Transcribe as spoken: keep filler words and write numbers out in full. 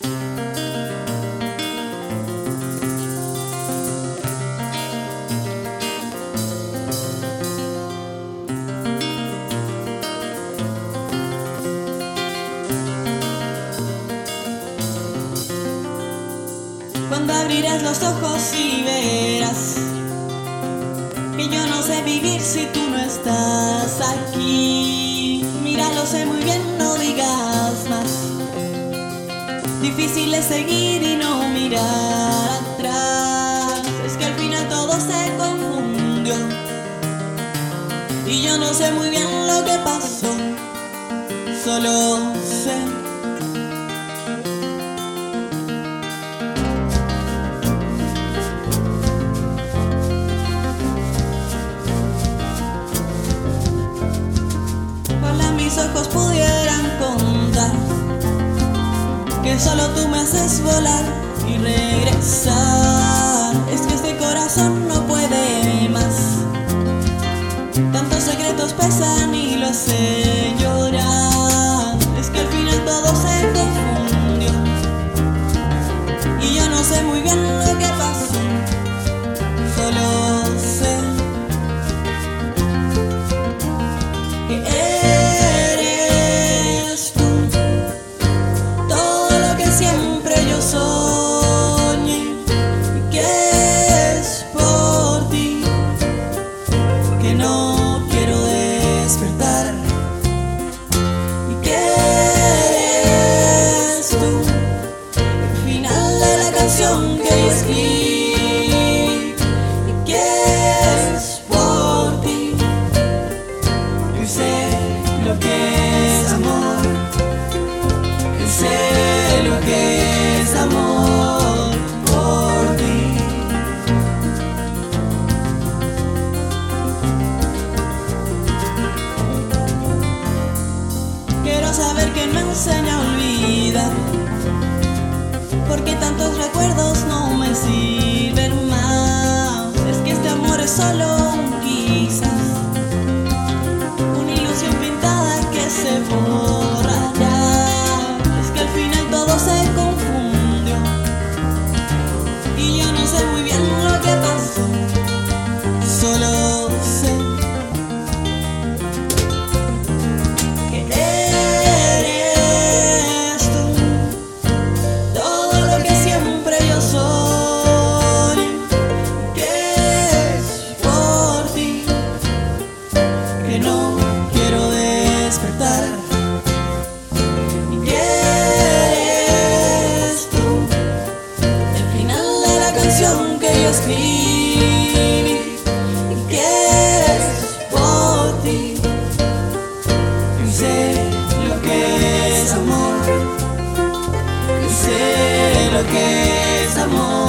Cuando abrirás los ojos y verás que yo no sé vivir si tú no estás aquí. Mira, lo sé muy bien, no digas más. Difícil es seguir y no mirar atrás. Es que al final todo se confundió y yo no sé muy bien lo que pasó. Solo sé mis ojos pudieran contar que solo tú me haces volar y regresar. Es que este corazón no puede más. Tantos secretos pesan y lo hace llorar. Es que al final todo se confundió y yo no sé muy bien lo que pasó. Solo sé que que yo escribí y que es por ti. Yo sé lo que es amor, yo sé lo que es amor por ti. Quiero saber qué me enseña a olvidar, porque tantos recuerdos no me sirven más. Es que este amor es solo un quizás, una ilusión pintada que se borrará. Es que al final todo se confundió y yo no sé muy bien lo que pasó. Solo sé que no quiero despertar y que eres tú, el final de la canción que yo escribí y que es por ti. Yo sé lo que es amor, yo sé lo que es amor.